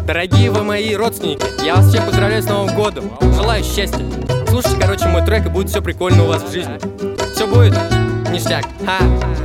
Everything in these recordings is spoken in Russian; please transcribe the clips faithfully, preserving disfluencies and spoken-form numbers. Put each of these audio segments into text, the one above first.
Дорогие вы мои родственники, я вас всех поздравляю с Новым годом. Желаю счастья. Слушайте, короче, мой трек, и будет все прикольно у вас в жизни. Все будет ништяк. Ха.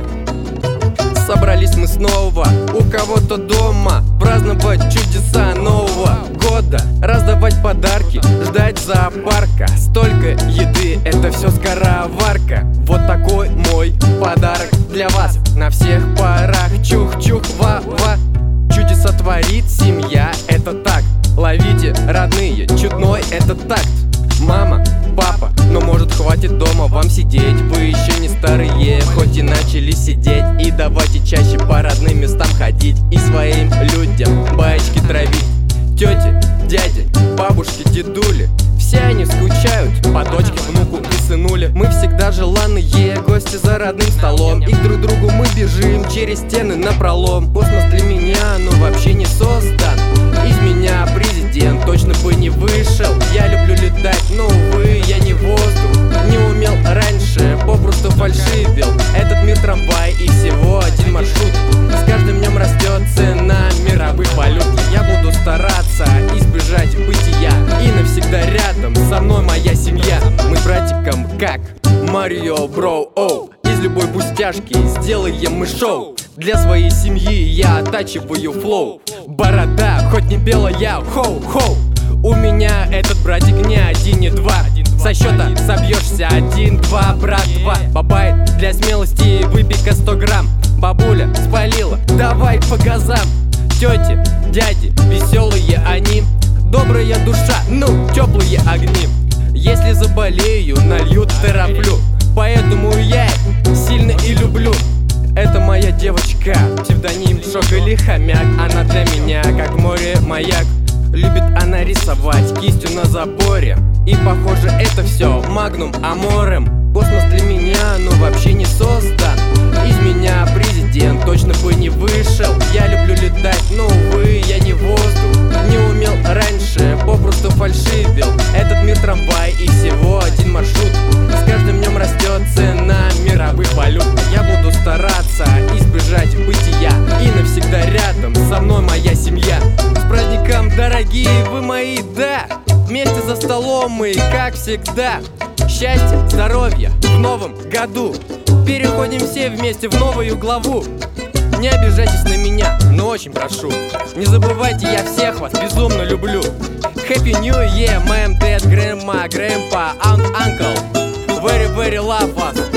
Собрались мы снова у кого-то дома, праздновать чудеса Нового года, раздавать подарки, ждать зоопарка. Столько еды, это все скороварка. Вот такой мой подарок для вас на всех парах. Чух-чух, ва-ва. Чудеса творит семья, это так. Ловите, родные, чудной это такт. Мама, папа, но может хватит дома вам сидеть. Вы еще не старые, хоть и начали сидеть. И давайте чаще по родным местам ходить и своим людям баечки травить. Тети, дяди, бабушки, дедули, все они скучают по дочке, внуку и сынуле. Мы всегда желанные гости за родным столом, и друг другу мы бежим через стены напролом. Космос для меня, ну вообще не создан. Из меня президент точно бы не вышел. Я люблю летать, но увы, я не воздух. Не умел раньше, попросту фальшивил. Этот мир трамвай и всего один маршрут. С каждым днем растет цена мировых валют. Я буду стараться избежать бытия, и навсегда рядом со мной моя семья. Мы братиком как Марио Бро, оу. Из любой пустяшки сделаем мы шоу. Для своей семьи я оттачиваю флоу. Борода, хоть не белая, хоу-хоу. У меня этот братик не один, не два. Со счета собьешься один-два, брат-два. Бабай для смелости выпей-ка сто грамм. Бабуля спалила, давай по газам. Тети, дяди, веселые они. Добрая душа, ну, теплые огни. Если заболею, нальют тераплю. Поэтому я сильно и люблю. Это моя девочка, псевдоним Шок или Хомяк. Она для меня как море маяк. Любит она рисовать кистью на заборе. И похоже это все магнум аморем. Космос для меня, ну вообще не создан. Из меня президент точно бы не вышел. Я люблю летать, но увы, я не воздух. Не умел раньше, попросту фальшивил. Этот мир трамвай и всего один маршрут. С каждым днем растет цена мировых валют. Я буду стараться избежать бытия, и навсегда рядом со мной моя семья. С праздником, дорогие вы мои, да. Вместе за столом мы, как всегда. Счастья, здоровья в новом году. Переходим все вместе в новую главу. Не обижайтесь на меня, но очень прошу. Не забывайте, я всех вас безумно люблю. Happy New Year, ma'am, dad, grandma, grandpa, aunt, uncle. Very, very love us.